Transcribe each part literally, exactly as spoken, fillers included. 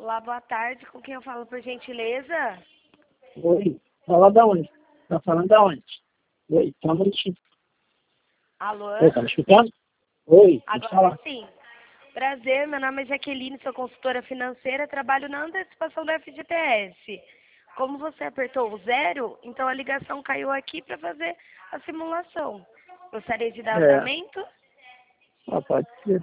Olá, boa tarde. Com quem eu falo, por gentileza? Oi, fala da onde? Tá falando da onde? Oi, só um minutinho. Alô? Oi, tá me escutando? Oi, pode Agora falar. sim. Prazer, meu nome é Jaqueline, sou consultora financeira, trabalho na antecipação do F G T S. Como você apertou o zero, então a ligação caiu aqui para fazer a simulação. Gostaria de dar É, andamento? ah, pode ser.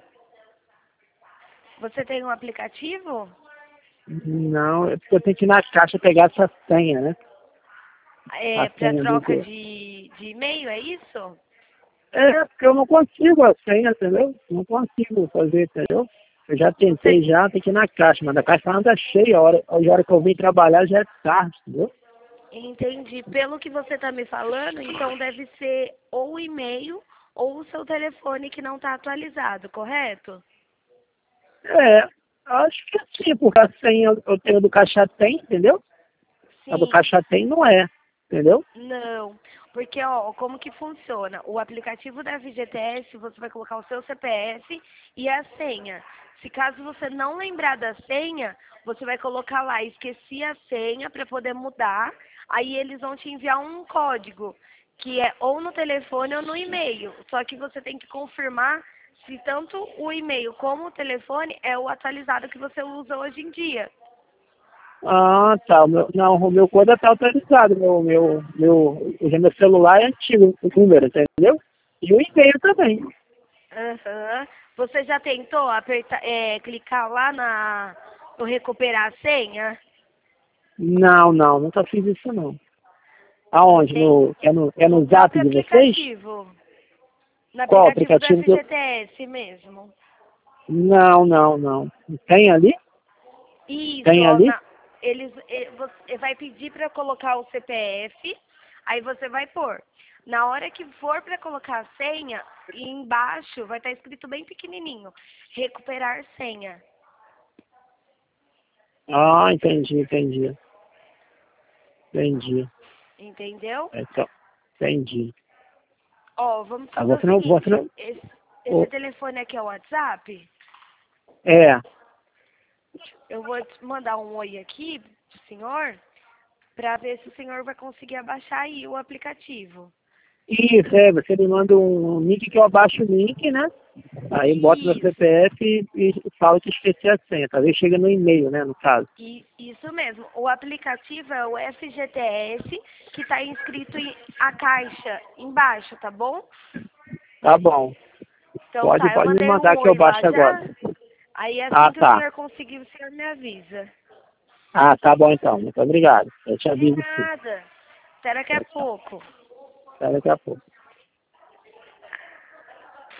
Você tem um aplicativo? Não, é porque eu tenho que ir na caixa pegar essa senha, né? A É, para senha do... troca do- de, de e-mail, é isso? É, porque eu não consigo a senha, entendeu? Não consigo fazer, entendeu? Eu já Você tentei já, tem que ir na caixa, mas a caixa anda cheia. A hora, a hora que eu vim trabalhar já é tarde, entendeu? Entendi. Pelo que você está me falando, então deve ser ou o e-mail ou o seu telefone que não está atualizado, correto? É, acho que sim, porque a senha eu eu tenho do Caixa Tem, entendeu? A do Sim. Caixa Tem não é, entendeu? Não, porque ó, como que funciona? O aplicativo da F G T S, você vai colocar o seu C P F e a senha. Se caso você não lembrar da senha, você vai colocar lá, esqueci a senha para poder mudar. Aí eles vão te enviar um código, que é ou no telefone ou no e-mail. Só que você tem que confirmar se tanto o e-mail como o telefone é o atualizado que você usa hoje em dia. Ah, tá. O meu, não, o meu código tá atualizado. Meu, meu, meu, já meu celular é antigo, o número, entendeu? E o e-mail também. Aham. Você já tentou apertar, é, clicar lá na, no recuperar a senha? Não, não, nunca fiz isso não. Aonde? Entende? No, é, no, é No no zap próprio de vocês? aplicativo. No Qual aplicativo do aplicativo que eu... F G T S mesmo. Não, não, não. Tem ali? Isso, Tem ó, ali? na, eles, eh, você vai pedir para colocar o C P F, aí você vai pôr. Na hora que for para colocar a senha, embaixo vai estar escrito bem pequenininho, recuperar senha. Ah, entendi, entendi. Entendi. Entendeu? Então, entendi. Ó, vamos Ah, fazer o você não, você seguinte, não... esse, esse oh, telefone aqui é o WhatsApp, é, eu vou te mandar um oi aqui pro senhor, para ver se o senhor vai conseguir abaixar aí o aplicativo. isso, é, você me manda um link que eu abaixo o link, né? Aí bota meu Isso, C P F e, e fala que esqueci a senha. Talvez chegue no e-mail, né, no caso. e, isso mesmo. O aplicativo é o F G T S, que está inscrito em a caixa embaixo, tá bom? Tá bom. Então Pode, tá, eu pode me mandei um mandar que eu oi lá baixo agora. já, aí assim Ah, que o tá. senhor conseguir, o senhor me avisa. Ah, tá bom então. Muito obrigado. Eu te De aviso sim. nada. Até daqui a Tchau, tchau. pouco. Até daqui a pouco.